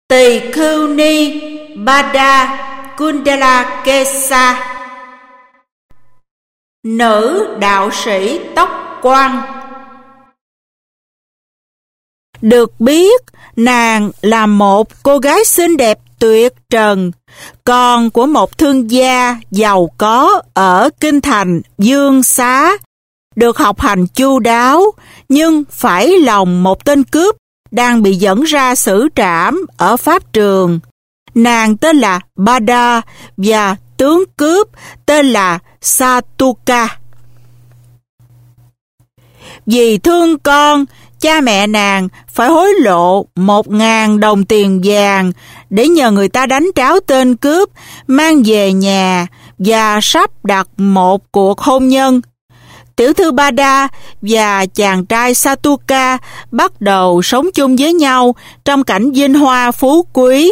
Tỳ Khưu Ni Bada Kundalakesa, nữ đạo sĩ tóc quăn. Được biết, nàng là một cô gái xinh đẹp tuyệt trần, con của một thương gia giàu có ở kinh thành Dương Xá, được học hành chu đáo, nhưng phải lòng một tên cướp đang bị dẫn ra xử trảm ở pháp trường. Nàng tên là Bada và tướng cướp tên là Satuka. Vì thương con, cha mẹ nàng phải hối lộ 1.000 đồng tiền vàng để nhờ người ta đánh tráo tên cướp, mang về nhà và sắp đặt một cuộc hôn nhân. Tiểu thư Bada và chàng trai Satuka bắt đầu sống chung với nhau trong cảnh vinh hoa phú quý.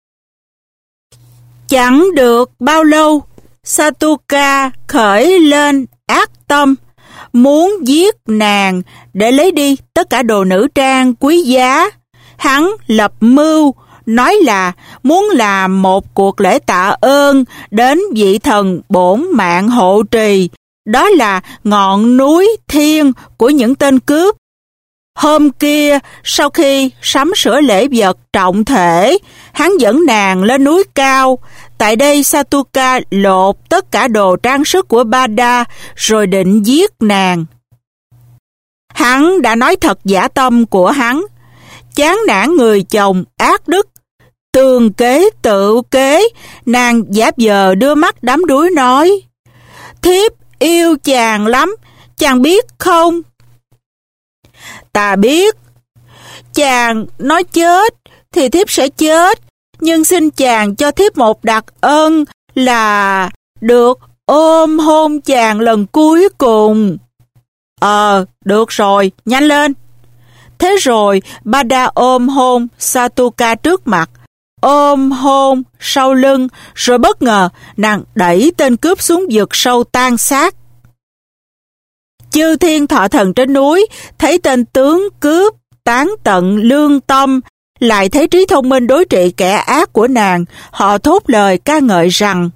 Chẳng được bao lâu, Satuka khởi lên ác tâm, muốn giết nàng để lấy đi tất cả đồ nữ trang quý giá. Hắn lập mưu, nói là muốn làm một cuộc lễ tạ ơn đến vị thần bổn mạng hộ trì, đó là ngọn núi thiên của những tên cướp. Hôm kia, sau khi sắm sửa lễ vật trọng thể, hắn dẫn nàng lên núi cao. Tại đây Satuka lột tất cả đồ trang sức của Bada rồi định giết nàng. Hắn đã nói thật giả tâm của hắn, chán nản người chồng ác đức. Tường kế tự kế, nàng giả vờ đưa mắt đắm đuối nói: "Thiếp yêu chàng lắm, chàng biết không?" "Ta biết. Chàng nói chết thì thiếp sẽ chết, nhưng xin chàng cho thiếp một đặc ân là được ôm hôn chàng lần cuối cùng." Được rồi, nhanh lên." Thế rồi Bada ôm hôn Satuka trước mặt, ôm hôn sau lưng, rồi bất ngờ nàng đẩy tên cướp xuống vực sâu tan xác. Chư thiên thọ thần trên núi thấy tên tướng cướp tán tận lương tâm, lại thấy trí thông minh đối trị kẻ ác của nàng, họ thốt lời ca ngợi rằng: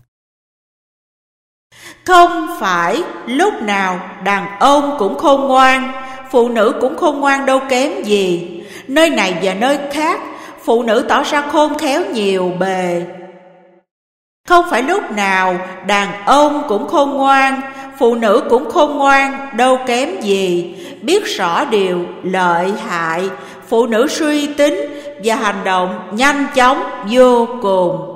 "Không phải lúc nào đàn ông cũng khôn ngoan, phụ nữ cũng khôn ngoan đâu kém gì. Nơi này và nơi khác, phụ nữ tỏ ra khôn khéo nhiều bề. Không phải lúc nào đàn ông cũng khôn ngoan, phụ nữ cũng khôn ngoan đâu kém gì. Biết rõ điều lợi hại, phụ nữ suy tính và hành động nhanh chóng vô cùng."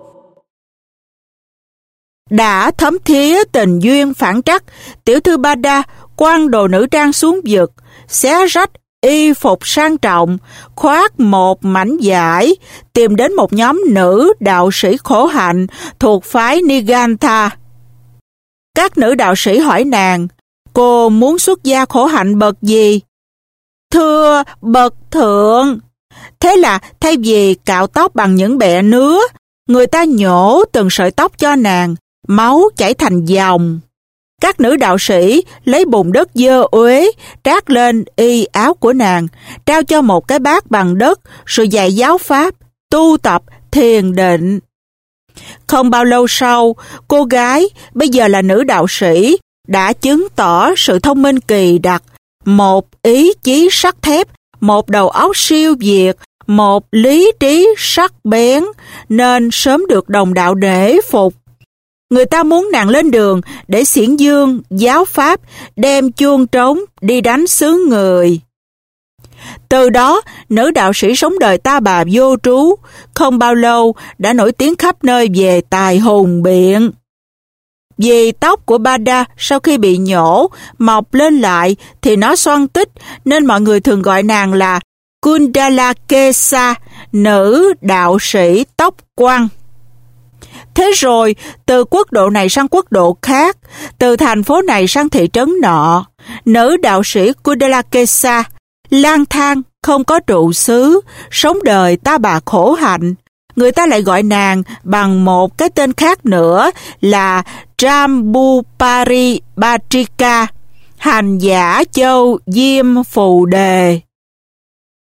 Đã thấm thía tình duyên phản trắc, tiểu thư Bada quăng đồ nữ trang xuống vực, xé rách y phục sang trọng, khoác một mảnh vải, tìm đến một nhóm nữ đạo sĩ khổ hạnh thuộc phái Nigantha. Các nữ đạo sĩ hỏi nàng: "Cô muốn xuất gia khổ hạnh bậc gì?" "Thưa bậc thượng." Thế là thay vì cạo tóc bằng những bẹ nứa, người ta nhổ từng sợi tóc cho nàng, máu chảy thành dòng. Các nữ đạo sĩ lấy bùn đất dơ uế trát lên y áo của nàng, trao cho một cái bát bằng đất, rồi dạy giáo pháp, tu tập, thiền định. Không bao lâu sau, cô gái, bây giờ là nữ đạo sĩ, đã chứng tỏ sự thông minh kỳ đặc, một ý chí sắt thép, một đầu óc siêu việt, một lý trí sắc bén, nên sớm được đồng đạo nể phục. Người ta muốn nàng lên đường để xiển dương, giáo pháp, đem chuông trống đi đánh xứ người. Từ đó, nữ đạo sĩ sống đời ta bà vô trú, không bao lâu đã nổi tiếng khắp nơi về tài hùng biện. Vì tóc của Bada sau khi bị nhổ, mọc lên lại thì nó xoăn tích, nên mọi người thường gọi nàng là Kundalakesa, nữ đạo sĩ tóc quăn. Thế rồi, từ quốc độ này sang quốc độ khác, từ thành phố này sang thị trấn nọ, nữ đạo sĩ Kundalakesa lang thang không có trụ xứ, sống đời ta bà khổ hạnh. Người ta lại gọi nàng bằng một cái tên khác nữa là Jambupari Batrika, hành giả châu Diêm Phù Đề.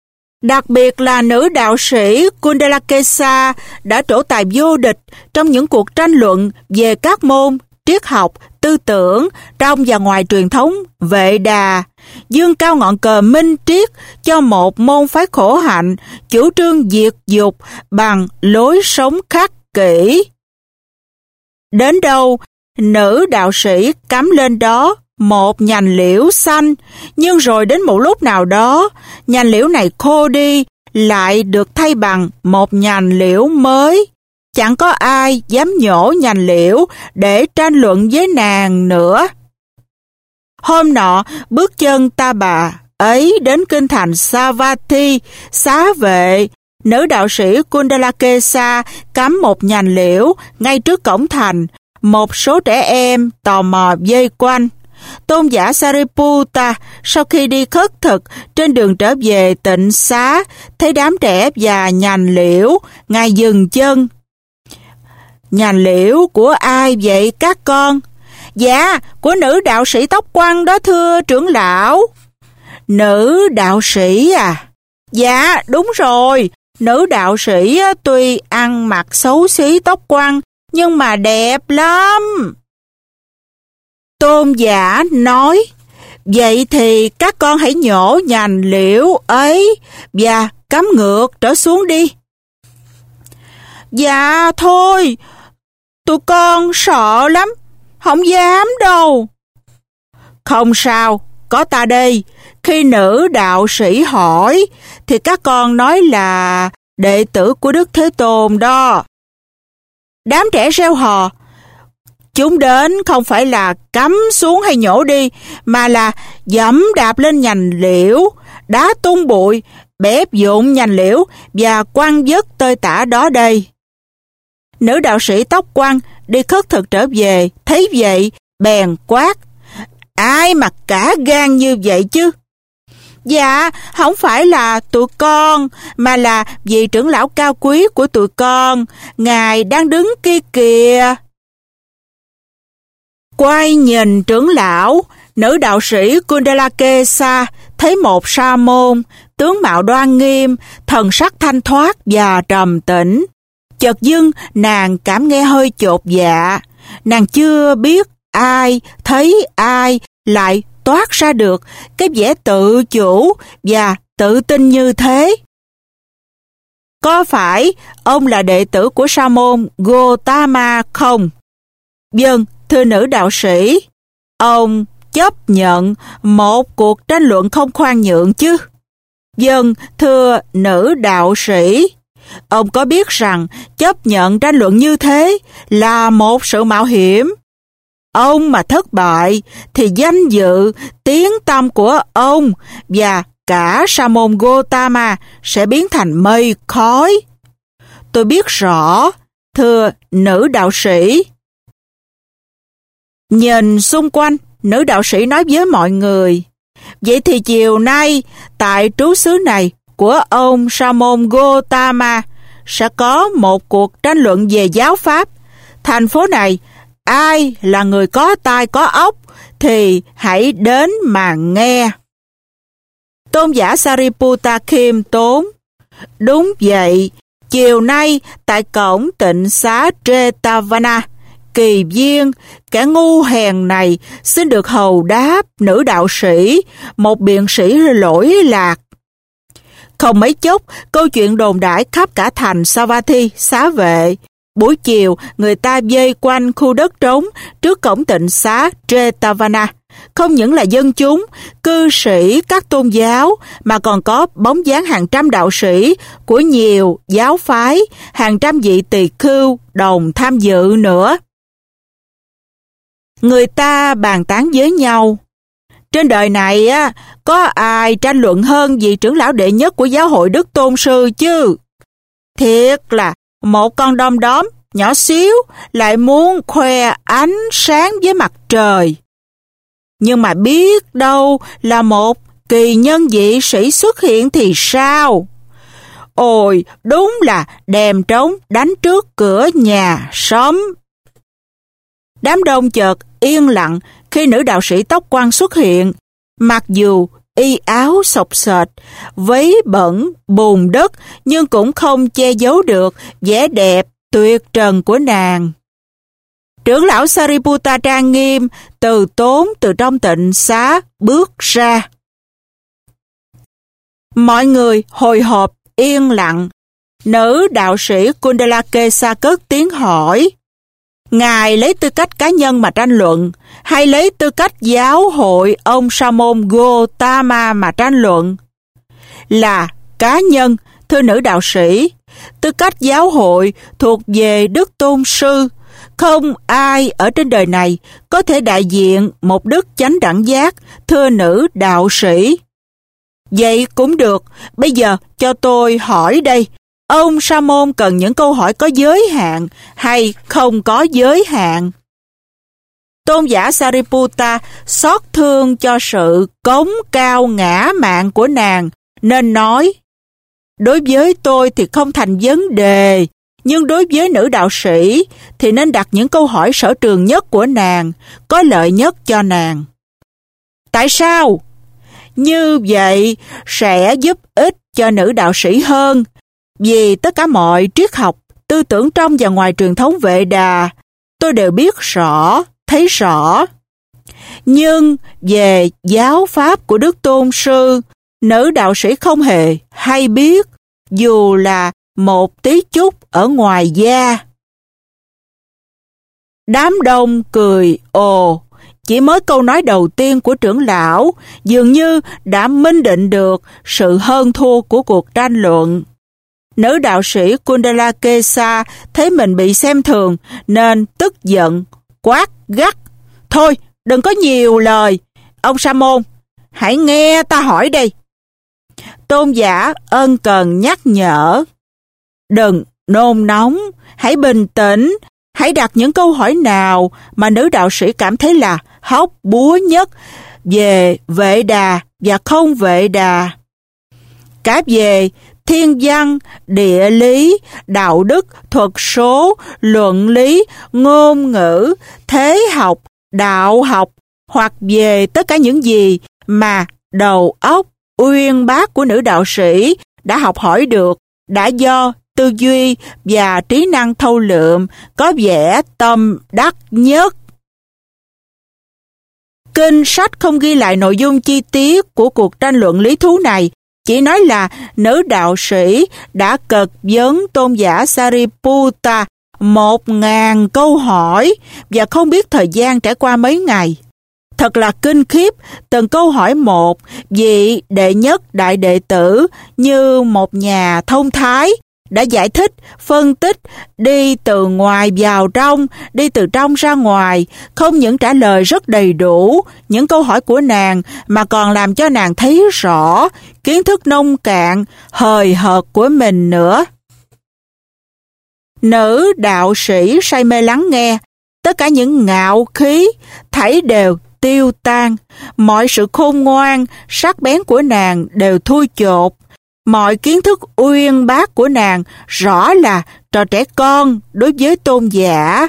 Đặc biệt là nữ đạo sĩ Kundalakesa đã trổ tài vô địch trong những cuộc tranh luận về các môn triết học, tư tưởng trong và ngoài truyền thống Vệ Đà, dương cao ngọn cờ minh triết cho một môn phái khổ hạnh, chủ trương diệt dục bằng lối sống khắc kỷ. Đến đâu, nữ đạo sĩ cắm lên đó một nhành liễu xanh, nhưng rồi đến một lúc nào đó, nhành liễu này khô đi, lại được thay bằng một nhành liễu mới. Chẳng có ai dám nhổ nhành liễu để tranh luận với nàng nữa. Hôm nọ, bước chân ta bà ấy đến kinh thành Savatthi, xá vệ. Nữ đạo sĩ Kundalakesa cắm một nhành liễu ngay trước cổng thành. Một số trẻ em tò mò vây quanh. Tôn giả Sariputta sau khi đi khất thực trên đường trở về tịnh xá, thấy đám trẻ và nhành liễu, ngài dừng chân. Nhành liễu của ai vậy các con? Dạ, của nữ đạo sĩ tóc quăn đó thưa trưởng lão. Nữ đạo sĩ à? Dạ, đúng rồi. Nữ đạo sĩ tuy ăn mặc xấu xí tóc quăn, nhưng mà đẹp lắm. Tôn giả nói, vậy thì các con hãy nhổ nhành liễu ấy và cắm ngược trở xuống đi. Dạ thôi, tụi con sợ lắm, không dám đâu. Không sao, có ta đây. Khi nữ đạo sĩ hỏi, thì các con nói là đệ tử của Đức Thế Tôn đó. Đám trẻ reo hò. Chúng đến không phải là cắm xuống hay nhổ đi, mà là dẫm đạp lên nhành liễu, đá tung bụi, bẹp vụn nhành liễu và quăng vất tơi tả đó đây. Nữ đạo sĩ tóc quăn đi khất thực trở về, thấy vậy, bèn quát. Ai mà cả gan như vậy chứ? Dạ, không phải là tụi con, mà là vị trưởng lão cao quý của tụi con. Ngài đang đứng kia kìa. Quay nhìn trưởng lão, nữ đạo sĩ Kundalakesa thấy một sa môn, tướng mạo đoan nghiêm, thần sắc thanh thoát và trầm tĩnh. Chợt dưng nàng cảm nghe hơi chột dạ. Nàng chưa biết ai, thấy ai lại toát ra được cái vẻ tự chủ và tự tin như thế. Có phải ông là đệ tử của sa môn Gotama không? Vâng, thưa nữ đạo sĩ, ông chấp nhận một cuộc tranh luận không khoan nhượng chứ? Vâng, thưa nữ đạo sĩ, ông có biết rằng chấp nhận tranh luận như thế là một sự mạo hiểm. Ông mà thất bại thì danh dự, tiếng tăm của ông và cả sa môn Gotama sẽ biến thành mây khói. Tôi biết rõ, thưa nữ đạo sĩ. Nhìn xung quanh, nữ đạo sĩ nói với mọi người, vậy thì chiều nay, tại trú xứ này của ông sa môn Gotama sẽ có một cuộc tranh luận về giáo pháp. Thành phố này, ai là người có tai có óc thì hãy đến mà nghe. Tôn giả Sariputta khiêm tốn. Đúng vậy, chiều nay tại cổng tịnh xá Jetavana, Kỳ Viên, kẻ ngu hèn này xin được hầu đáp nữ đạo sĩ một biện sĩ lỗi lạc. Không mấy chốc, câu chuyện đồn đãi khắp cả thành Savatthi, xá vệ. Buổi chiều, người ta vây quanh khu đất trống trước cổng tịnh xá Jetavana. Không những là dân chúng, cư sĩ các tôn giáo, mà còn có bóng dáng hàng trăm đạo sĩ của nhiều giáo phái, hàng trăm vị tỳ khưu đồng tham dự nữa. Người ta bàn tán với nhau. Trên đời này có ai tranh luận hơn vị trưởng lão đệ nhất của giáo hội Đức Tôn Sư chứ? Thiệt là một con đom đóm nhỏ xíu lại muốn khoe ánh sáng với mặt trời. Nhưng mà biết đâu là một kỳ nhân dị sĩ xuất hiện thì sao? Ôi, đúng là đèn trống đánh trước cửa nhà sớm. Đám đông chợt yên lặng khi nữ đạo sĩ tóc quăn xuất hiện. Mặc dù y áo xộc xệch, váy bẩn, bùn đất, nhưng cũng không che giấu được vẻ đẹp tuyệt trần của nàng. Trưởng lão Sariputta trang nghiêm, từ tốn từ trong tịnh xá bước ra. Mọi người hồi hộp, yên lặng. Nữ đạo sĩ Kundalakesa cất tiếng hỏi, Ngài lấy tư cách cá nhân mà tranh luận, hay lấy tư cách giáo hội ông Sa môn Gotama mà tranh luận? Là cá nhân, thưa nữ đạo sĩ. Tư cách giáo hội thuộc về Đức Tôn Sư. Không ai ở trên đời này có thể đại diện một đức chánh đẳng giác, thưa nữ đạo sĩ. Vậy cũng được, bây giờ cho tôi hỏi đây, ông Sa môn cần những câu hỏi có giới hạn hay không có giới hạn? Tôn giả Sariputta xót thương cho sự cống cao ngã mạn của nàng, nên nói, đối với tôi thì không thành vấn đề, nhưng đối với nữ đạo sĩ thì nên đặt những câu hỏi sở trường nhất của nàng, có lợi nhất cho nàng. Tại sao? Như vậy sẽ giúp ích cho nữ đạo sĩ hơn, vì tất cả mọi triết học, tư tưởng trong và ngoài truyền thống Vệ Đà, tôi đều biết rõ, thấy rõ. Nhưng về giáo pháp của Đức Tôn Sư, nữ đạo sĩ không hề hay biết, dù là một tí chút ở ngoài da. Đám đông cười ồ, chỉ mới câu nói đầu tiên của trưởng lão dường như đã minh định được sự hơn thua của cuộc tranh luận. Nữ đạo sĩ Kundalakesa thấy mình bị xem thường nên tức giận, quát gắt. Thôi, đừng có nhiều lời. Ông Sa môn, hãy nghe ta hỏi đây. Tôn giả ân cần nhắc nhở. Đừng nôn nóng, hãy bình tĩnh, hãy đặt những câu hỏi nào mà nữ đạo sĩ cảm thấy là hóc búa nhất về Vệ Đà và không Vệ Đà. Cả về thiên văn, địa lý, đạo đức, thuật số, luận lý, ngôn ngữ, thế học, đạo học, hoặc về tất cả những gì mà đầu óc uyên bác của nữ đạo sĩ đã học hỏi được, đã do tư duy và trí năng thâu lượm có vẻ tâm đắc nhất. Kinh sách không ghi lại nội dung chi tiết của cuộc tranh luận lý thú này, chỉ nói là nữ đạo sĩ đã cật vấn tôn giả Sariputta 1000 câu hỏi và không biết thời gian trải qua mấy ngày. Thật là kinh khiếp, từng câu hỏi một, vị đệ nhất đại đệ tử như một nhà thông thái đã giải thích, phân tích, đi từ ngoài vào trong, đi từ trong ra ngoài, không những trả lời rất đầy đủ những câu hỏi của nàng mà còn làm cho nàng thấy rõ kiến thức nông cạn, hời hợt của mình nữa. Nữ đạo sĩ say mê lắng nghe, tất cả những ngạo khí thảy đều tiêu tan, mọi sự khôn ngoan, sắc bén của nàng đều thui chột. Mọi kiến thức uyên bác của nàng rõ là trò trẻ con đối với tôn giả.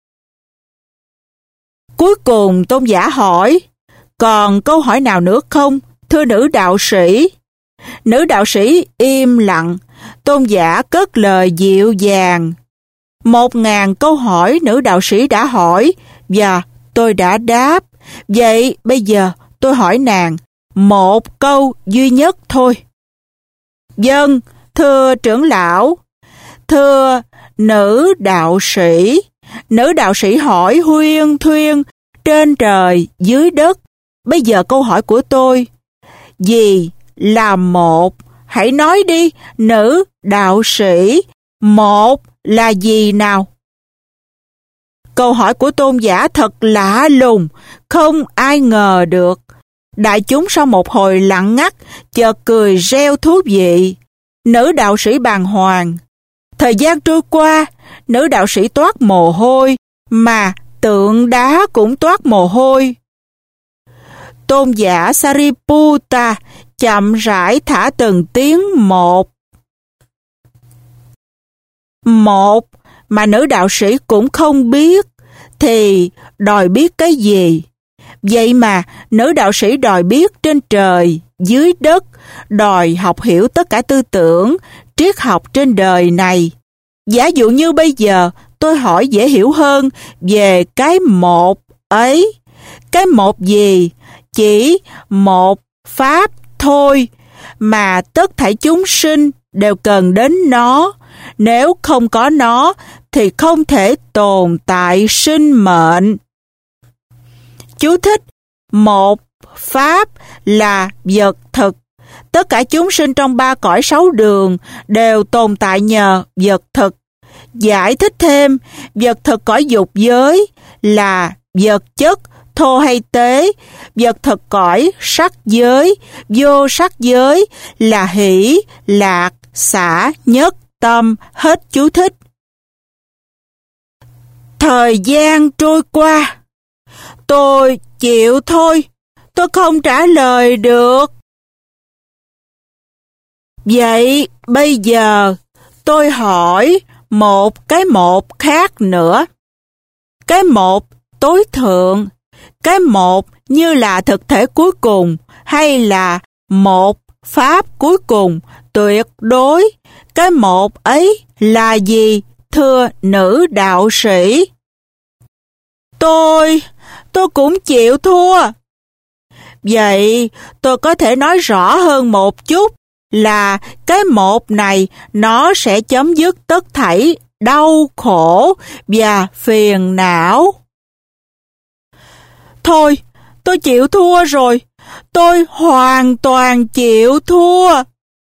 Cuối cùng tôn giả hỏi, còn câu hỏi nào nữa không, thưa nữ đạo sĩ? Nữ đạo sĩ im lặng, tôn giả cất lời dịu dàng. 1000 câu hỏi nữ đạo sĩ đã hỏi và tôi đã đáp. Vậy bây giờ tôi hỏi nàng một câu duy nhất thôi. Vâng, thưa trưởng lão. Thưa nữ đạo sĩ. Nữ đạo sĩ hỏi huyên thuyên trên trời dưới đất. Bây giờ câu hỏi của tôi, gì là một? Hãy nói đi, nữ đạo sĩ. Một là gì nào? Câu hỏi của tôn giả thật lạ lùng, không ai ngờ được. Đại chúng sau một hồi lặng ngắt, chợt cười reo thú vị. Nữ đạo sĩ bàng hoàng. Thời gian trôi qua, nữ đạo sĩ toát mồ hôi, mà tượng đá cũng toát mồ hôi. Tôn giả Sariputta chậm rãi thả từng tiếng một. Một mà nữ đạo sĩ cũng không biết, thì đòi biết cái gì? Vậy mà nữ đạo sĩ đòi biết trên trời. dưới đất, đòi học hiểu tất cả tư tưởng, triết học trên đời này. Giả dụ như bây giờ tôi hỏi dễ hiểu hơn về cái một ấy. Cái một gì? Chỉ một pháp thôi, mà tất thảy chúng sinh đều cần đến nó. Nếu không có nó thì không thể tồn tại sinh mệnh. Chú thích: một pháp là vật thực. Tất cả chúng sinh trong ba cõi sáu đường đều tồn tại nhờ vật thực. Giải thích thêm, vật thực cõi dục giới là vật chất thô hay tế, vật thực cõi sắc giới, vô sắc giới là hỷ, lạc, xả, nhất, tâm. Hết chú thích. Thời gian trôi qua. Tôi chịu thôi, tôi không trả lời được. Vậy bây giờ tôi hỏi một cái một khác nữa. Cái một tối thượng, cái một như là thực thể cuối cùng hay là một pháp cuối cùng tuyệt đối? Cái một ấy là gì, thưa nữ đạo sĩ? Tôi cũng chịu thua. Vậy tôi có thể nói rõ hơn một chút là cái một này nó sẽ chấm dứt tất thảy đau khổ và phiền não. Thôi, tôi chịu thua rồi. Tôi hoàn toàn chịu thua.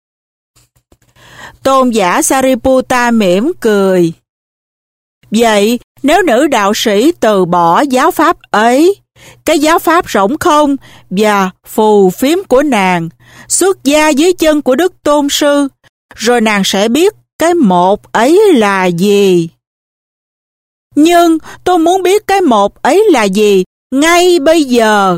Tôn giả Sariputta mỉm cười. Vậy nếu nữ đạo sĩ từ bỏ giáo pháp ấy, cái giáo pháp rỗng không và phù phiếm của nàng, xuất gia dưới chân của Đức Tôn Sư, rồi nàng sẽ biết cái một ấy là gì. Nhưng tôi muốn biết cái một ấy là gì ngay bây giờ.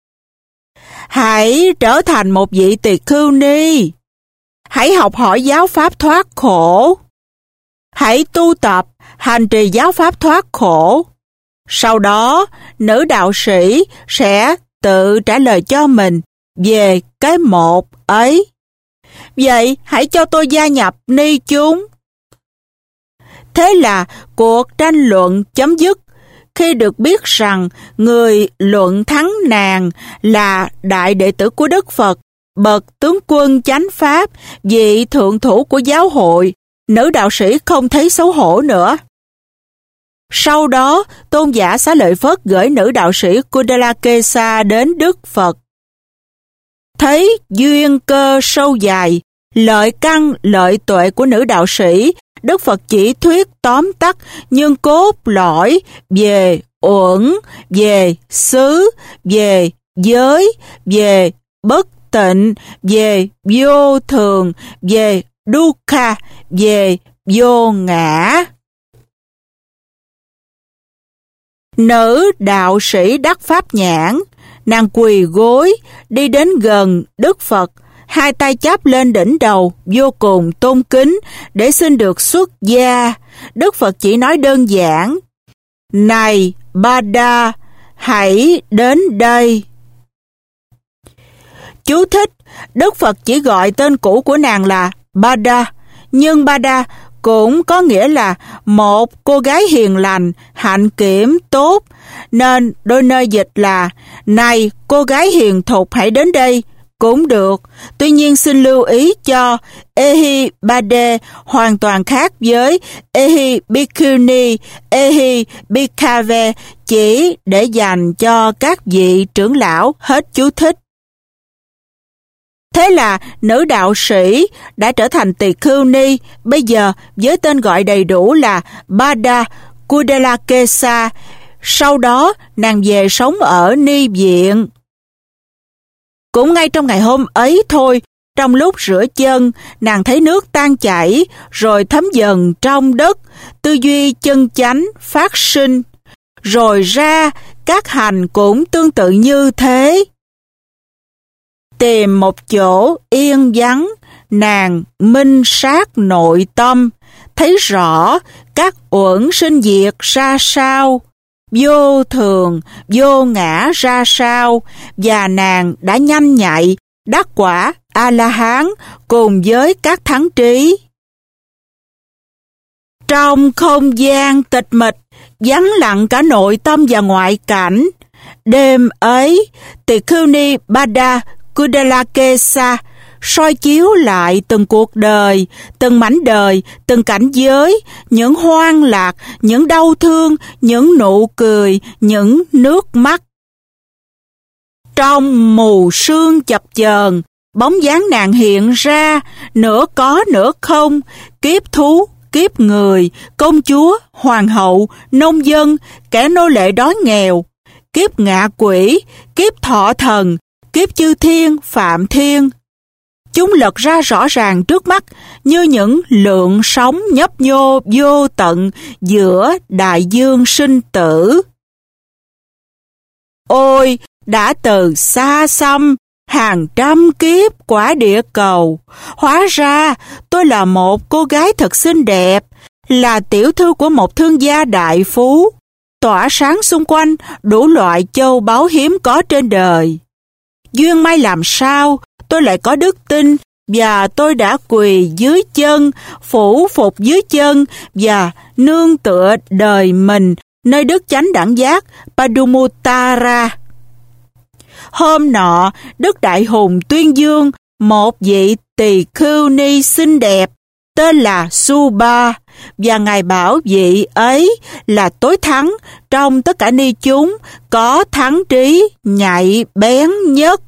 Hãy trở thành một vị tỳ khưu ni. Hãy học hỏi giáo pháp thoát khổ. Hãy tu tập, hành trì giáo pháp thoát khổ. Sau đó, nữ đạo sĩ sẽ tự trả lời cho mình về cái một ấy. Vậy hãy cho tôi gia nhập ni chúng. Thế là cuộc tranh luận chấm dứt khi được biết rằng người luận thắng nàng là đại đệ tử của Đức Phật, bậc tướng quân chánh pháp, vị thượng thủ của giáo hội. Nữ đạo sĩ không thấy xấu hổ nữa. Sau đó, Tôn giả Xá Lợi Phất gửi nữ đạo sĩ Kundalakesa đến Đức Phật. Thấy duyên cơ sâu dài, lợi căn lợi tuệ của nữ đạo sĩ, Đức Phật chỉ thuyết tóm tắt nhưng cốt lõi về uẩn, về xứ, về giới, về bất tịnh, về vô thường, về dukkha, về vô ngã. Nữ đạo sĩ đắc pháp nhãn, nàng quỳ gối, đi đến gần Đức Phật, hai tay chắp lên đỉnh đầu, vô cùng tôn kính để xin được xuất gia. Đức Phật chỉ nói đơn giản: Này Bada, hãy đến đây. Chú thích: Đức Phật chỉ gọi tên cũ của nàng là Bada, nhưng Bada cũng có nghĩa là một cô gái hiền lành, hạnh kiểm, tốt, nên đôi nơi dịch là này cô gái hiền thục hãy đến đây cũng được. Tuy nhiên xin lưu ý cho Ehi Bade hoàn toàn khác với Ehi Bhikkhuni, Ehi Bhikkhave chỉ để dành cho các vị trưởng lão. Hết chú thích. Thế là nữ đạo sĩ đã trở thành tỳ khưu ni, bây giờ với tên gọi đầy đủ là Bada Kundalakesa. Sau đó nàng về sống ở ni viện. Cũng ngay trong ngày hôm ấy thôi, trong lúc rửa chân, nàng thấy nước tan chảy rồi thấm dần trong đất, tư duy chân chánh phát sinh, rồi ra các hành cũng tương tự như thế. Tìm một chỗ yên vắng, nàng minh sát nội tâm, thấy rõ các uẩn sinh diệt ra sao, vô thường, vô ngã ra sao, và nàng đã nhanh nhạy đắc quả A-la-hán cùng với các thắng trí. Trong không gian tịch mịch, vắng lặng cả nội tâm và ngoại cảnh, đêm ấy, Tỳ Khưu Ni Bada Kudalakesa soi chiếu lại từng cuộc đời, từng mảnh đời, từng cảnh giới, những hoang lạc, những đau thương, những nụ cười, những nước mắt. Trong mù sương chập chờn, bóng dáng nàng hiện ra, nửa có nửa không, kiếp thú, kiếp người, công chúa, hoàng hậu, nông dân, kẻ nô lệ đói nghèo, kiếp ngạ quỷ, kiếp thọ thần, kiếp chư thiên, phạm thiên. Chúng lật ra rõ ràng trước mắt như những lượng sóng nhấp nhô vô tận giữa đại dương sinh tử. Ôi, đã từ xa xăm, hàng trăm kiếp quả địa cầu, hóa ra tôi là một cô gái thật xinh đẹp, là tiểu thư của một thương gia đại phú, tỏa sáng xung quanh đủ loại châu báu hiếm có trên đời. Duyên may làm sao tôi lại có đức tin, và tôi đã quỳ dưới chân, phủ phục dưới chân và nương tựa đời mình nơi đức chánh đẳng giác Padumuttara. Hôm nọ, Đức Đại Hùng tuyên dương một vị tỳ khưu ni xinh đẹp tên là Subha, và Ngài bảo vị ấy là tối thắng trong tất cả ni chúng, có thắng trí nhạy bén nhất.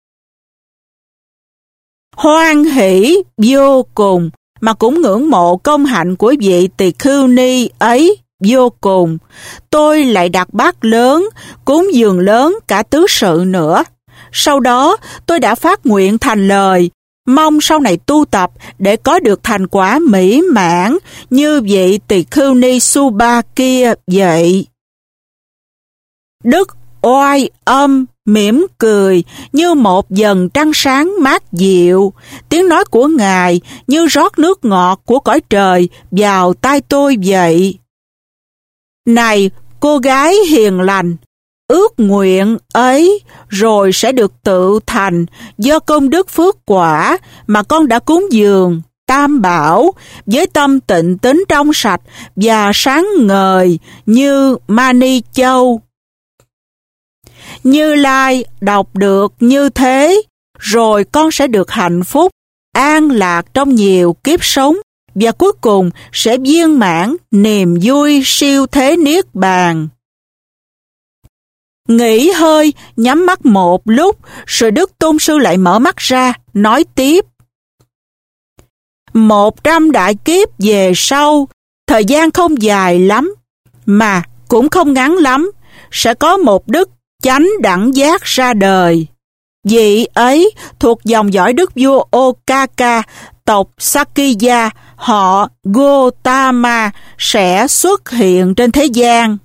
Hoan hỷ vô cùng, mà cũng ngưỡng mộ công hạnh của vị tỳ khưu ni ấy vô cùng. Tôi lại đặt bát lớn, cúng dường lớn cả tứ sự nữa. Sau đó tôi đã phát nguyện thành lời, mong sau này tu tập để có được thành quả mỹ mãn như vị tỳ khưu ni Subha kia vậy. Đức Oai Âm mỉm cười như một dần trăng sáng mát dịu, tiếng nói của Ngài như rót nước ngọt của cõi trời vào tai tôi vậy. Này cô gái hiền lành, ước nguyện ấy rồi sẽ được tự thành do công đức phước quả mà con đã cúng dường Tam Bảo với tâm tịnh tín trong sạch và sáng ngời như Mani Châu. Như Lai đọc được như thế, rồi con sẽ được hạnh phúc, an lạc trong nhiều kiếp sống, và cuối cùng sẽ viên mãn niềm vui siêu thế niết bàn. Nghỉ hơi, nhắm mắt một lúc, rồi Đức Tôn Sư lại mở mắt ra, nói tiếp. 100 đại kiếp về sau, thời gian không dài lắm, mà cũng không ngắn lắm, sẽ có một đức chánh đẳng giác ra đời. Vị ấy thuộc dòng dõi đức vua Okaka, tộc Sakya, họ Gotama sẽ xuất hiện trên thế gian.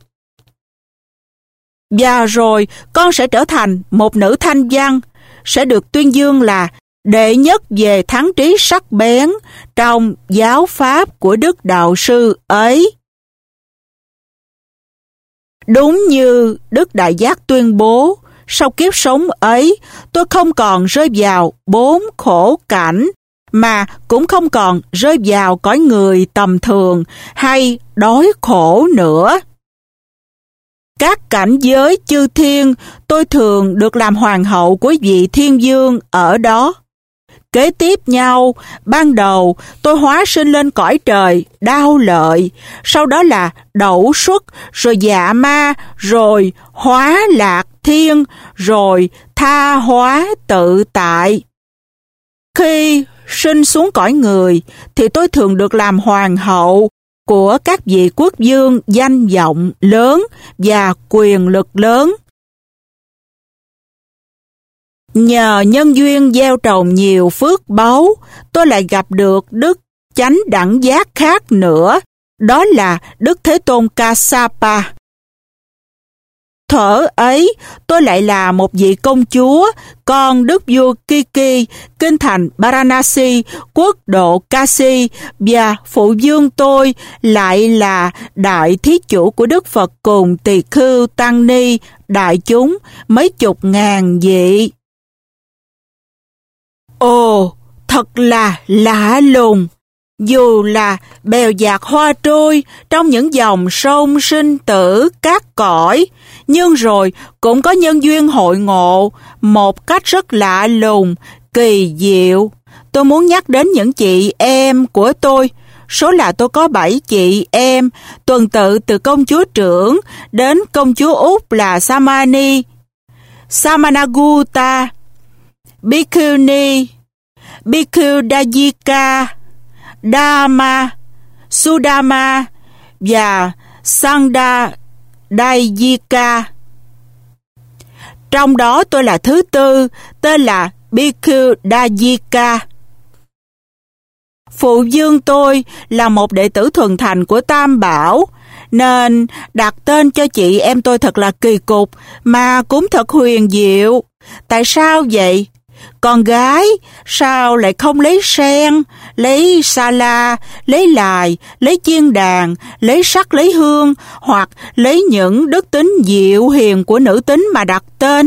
Và rồi con sẽ trở thành một nữ thanh văn, sẽ được tuyên dương là đệ nhất về thắng trí sắc bén trong giáo pháp của Đức Đạo Sư ấy. Đúng như Đức Đại Giác tuyên bố, sau kiếp sống ấy, tôi không còn rơi vào 4 khổ cảnh, mà cũng không còn rơi vào cõi người tầm thường hay đói khổ nữa. Các cảnh giới chư thiên, tôi thường được làm hoàng hậu của vị thiên vương ở đó. Kế tiếp nhau, ban đầu tôi hóa sinh lên cõi trời Đao Lợi, sau đó là Đẩu Xuất, rồi Dạ Ma, rồi Hóa Lạc Thiên, rồi Tha Hóa Tự Tại. Khi sinh xuống cõi người, thì tôi thường được làm hoàng hậu của các vị quốc vương danh vọng lớn và quyền lực lớn. Nhờ nhân duyên gieo trồng nhiều phước báu, tôi lại gặp được đức chánh đẳng giác khác nữa, đó là Đức Thế Tôn Kassapa. Thuở ấy, tôi lại là một vị công chúa, con Đức vua Kiki, kinh thành Varanasi, quốc độ Kashi, và phụ vương tôi lại là đại thí chủ của Đức Phật cùng tỳ khưu tăng ni, đại chúng, mấy chục ngàn vị. Ồ, thật là lạ lùng. Dù là bèo dạt hoa trôi trong những dòng sông sinh tử cát cỏi, nhưng rồi cũng có nhân duyên hội ngộ một cách rất lạ lùng, kỳ diệu. Tôi muốn nhắc đến những chị em của tôi. Số là tôi có 7 chị em, tuần tự từ công chúa trưởng đến công chúa Úc là Samani, Samanagutta, Bhikkhuni, Bhikkhudajika, Dhamma, Sudama và Sangdajika. Trong đó tôi là thứ tư, tên là Bhikkhudajika. Phụ vương tôi là một đệ tử thuần thành của Tam Bảo, nên đặt tên cho chị em tôi thật là kỳ cục, mà cũng thật huyền diệu. Tại sao vậy? Con gái sao lại không lấy sen, lấy sa la, lấy lài, lấy chiên đàn, lấy sắt, lấy hương, hoặc lấy những đức tính dịu hiền của nữ tính mà đặt tên?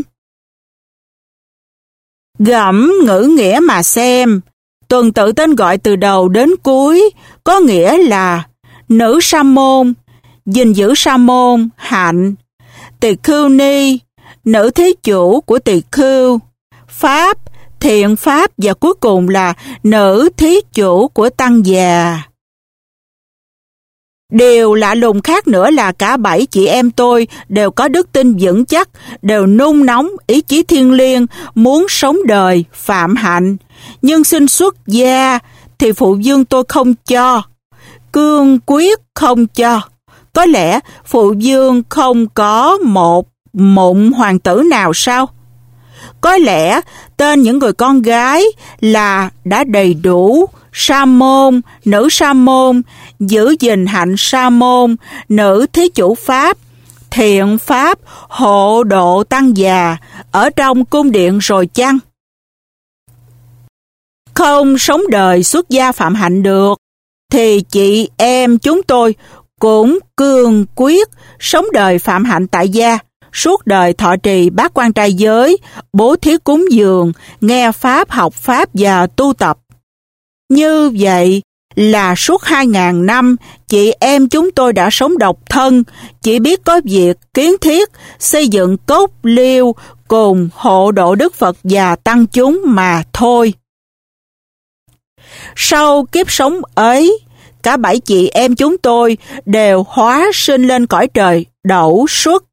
Gẫm ngữ nghĩa mà xem. Tuần tự tên gọi từ đầu đến cuối có nghĩa là nữ sa môn, gìn giữ sa môn, hạnh; tỳ khưu ni, nữ thí chủ của tỳ khưu; pháp, thiện pháp; và cuối cùng là nữ thí chủ của tăng già. Điều lạ lùng khác nữa là cả 7 chị em tôi đều có đức tin vững chắc, đều nung nóng ý chí thiêng liêng, muốn sống đời, phạm hạnh. Nhưng xin xuất gia thì phụ vương tôi không cho, cương quyết không cho. Có lẽ phụ vương không có một mụn hoàng tử nào sao? Có lẽ tên những người con gái là đã đầy đủ: sa môn, nữ sa môn, giữ gìn hạnh sa môn, nữ thí chủ pháp, thiện pháp, hộ độ tăng già ở trong cung điện rồi chăng? Không sống đời xuất gia phạm hạnh được, thì chị em chúng tôi cũng cương quyết sống đời phạm hạnh tại gia, suốt đời thọ trì bát quan trai giới, bố thí cúng dường, nghe pháp, học pháp và tu tập. Như vậy là suốt 2000 năm, chị em chúng tôi đã sống độc thân, chỉ biết có việc kiến thiết, xây dựng cốc liêu cùng hộ độ Đức Phật và tăng chúng mà thôi. Sau kiếp sống ấy, cả 7 chị em chúng tôi đều hóa sinh lên cõi trời đẩu xuất,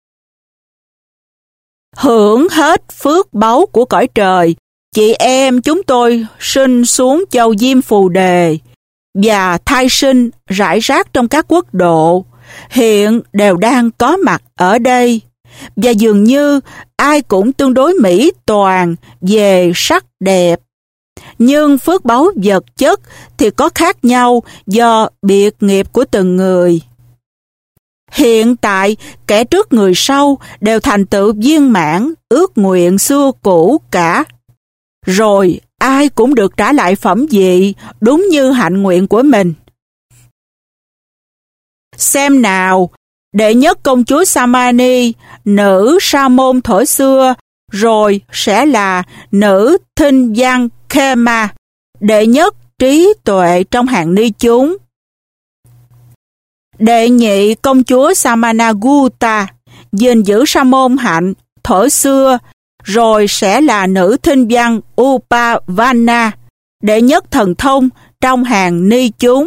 hưởng hết phước báu của cõi trời. Chị em chúng tôi sinh xuống châu Diêm Phù Đề và thai sinh rải rác trong các quốc độ, hiện đều đang có mặt ở đây, và dường như ai cũng tương đối mỹ toàn về sắc đẹp. Nhưng phước báu vật chất thì có khác nhau do biệt nghiệp của từng người. Hiện tại, kẻ trước người sau đều thành tựu viên mãn ước nguyện xưa cũ cả. Rồi ai cũng được trả lại phẩm vị đúng như hạnh nguyện của mình. Xem nào, đệ nhất công chúa Samani, nữ sa môn thuở xưa, rồi sẽ là nữ thinh văn Khema, đệ nhất trí tuệ trong hàng ni chúng. Đệ nhị công chúa Samanagutta, gìn giữ sa môn hạnh thuở xưa, rồi sẽ là nữ thinh văn Upavana, đệ nhất thần thông trong hàng ni chúng.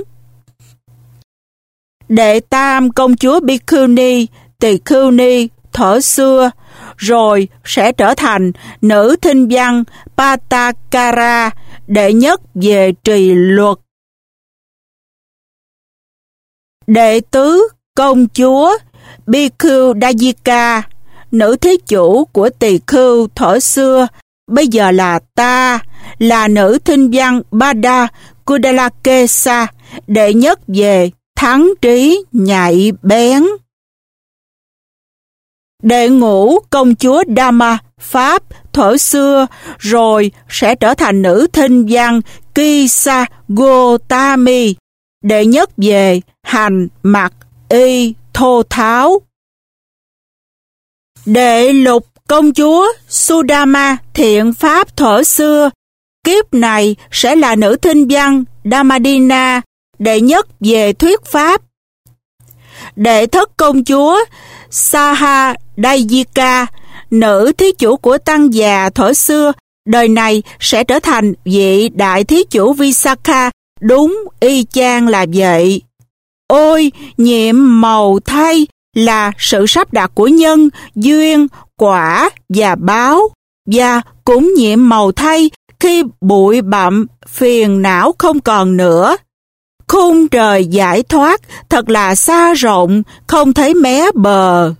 Đệ tam công chúa Bhikkhuni, tỳ khưu ni thuở xưa, rồi sẽ trở thành nữ thinh văn Patakara, đệ nhất về trì luật. Đệ tứ công chúa Bhikkhudajika, nữ thí chủ của tỳ khưu thuở xưa, bây giờ là ta, là nữ thinh văn Bada Kudalakesa, đệ nhất về thắng trí nhạy bén. Đệ ngũ công chúa Dhamma Pháp thuở xưa, rồi sẽ trở thành nữ thinh văn Kisa Gotami, đệ nhất về hành mặc y thô tháo. Đệ lục công chúa Sudama thiện pháp thuở xưa, kiếp này sẽ là nữ thinh văn Damadina, đệ nhất về thuyết pháp. Đệ thất công chúa Sahadayika, nữ thí chủ của tăng già thuở xưa, đời này sẽ trở thành vị đại thí chủ Visakha, đúng y chang là vậy. Ôi, nhiệm màu thay là sự sắp đặt của nhân, duyên, quả và báo, và cũng nhiệm màu thay khi bụi bặm, phiền não không còn nữa. Khung trời giải thoát thật là xa rộng, không thấy mé bờ.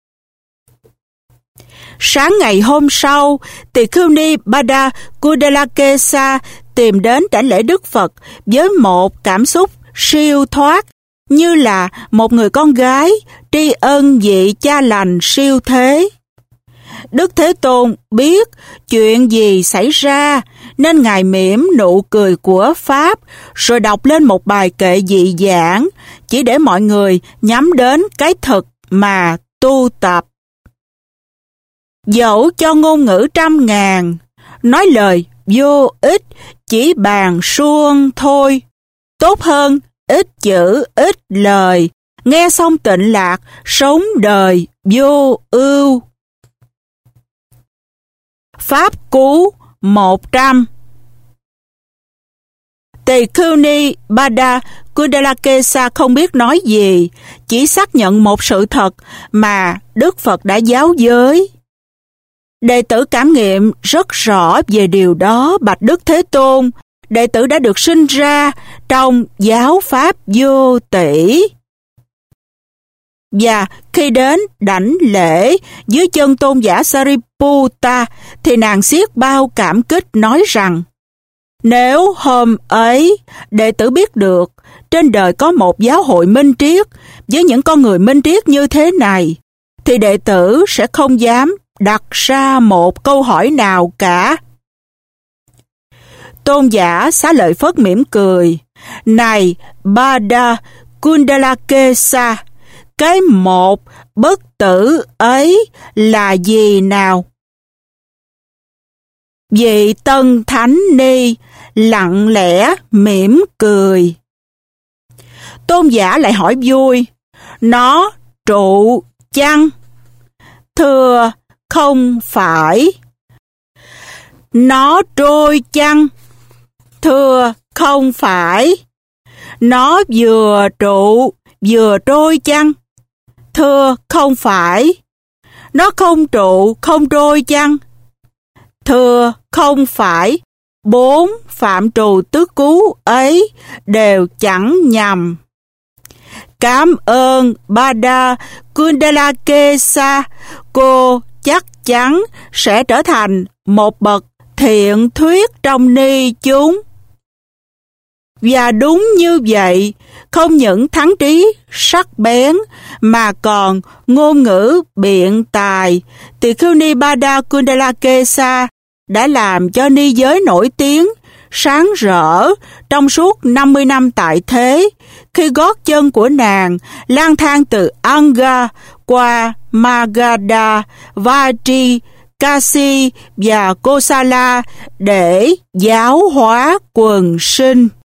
Sáng ngày hôm sau, Tỳ Khưu Ni Bada Kudalakesa tìm đến đảnh lễ Đức Phật với một cảm xúc siêu thoát, như là một người con gái tri ân vị cha lành siêu thế. Đức Thế Tôn biết chuyện gì xảy ra, nên Ngài mỉm nụ cười của Pháp, rồi đọc lên một bài kệ dị giảng, chỉ để mọi người nhắm đến cái thực mà tu tập. Dẫu cho ngôn ngữ trăm ngàn, nói lời vô ích, chỉ bàn suông thôi. Tốt hơn ít chữ ít lời, nghe xong tịnh lạc, sống đời vô ưu. Pháp cú 100. Tỳ Khưu Ni Bada Kudalakesa không biết nói gì, chỉ xác nhận một sự thật mà Đức Phật đã giáo giới. Đệ tử cảm nghiệm rất rõ về điều đó, bạch Đức Thế Tôn. Đệ tử đã được sinh ra trong giáo pháp vô tỷ. Và khi đến đảnh lễ dưới chân tôn giả Sariputta, thì nàng xiết bao cảm kích nói rằng: nếu hôm ấy đệ tử biết được trên đời có một giáo hội minh triết với những con người minh triết như thế này, thì đệ tử sẽ không dám đặt ra một câu hỏi nào cả. Tôn giả Xá Lợi Phất mỉm cười: này Bada Kundalakesa, cái một bất tử ấy là gì nào? Vị Tân Thánh Ni lặng lẽ mỉm cười. Tôn giả lại hỏi vui: nó trụ chăng? Thưa, không phải. Nó trôi chăng? Thưa, không phải. Nó vừa trụ vừa trôi chăng? Thưa, không phải. Nó không trụ không trôi chăng? Thưa, không phải. 4 phạm trù tứ cứu ấy đều chẳng nhầm. Cảm ơn Bada Kundalakesa, cô chắc chắn sẽ trở thành một bậc thiện thuyết trong ni chúng. Và đúng như vậy, không những thắng trí sắc bén mà còn ngôn ngữ biện tài, Tỳ Khưu Ni Bada Kundalakesa đã làm cho ni giới nổi tiếng, sáng rỡ trong suốt 50 năm tại thế, khi gót chân của nàng lang thang từ Anga qua Magadha, Vajri, Kasi và Kosala để giáo hóa quần sinh.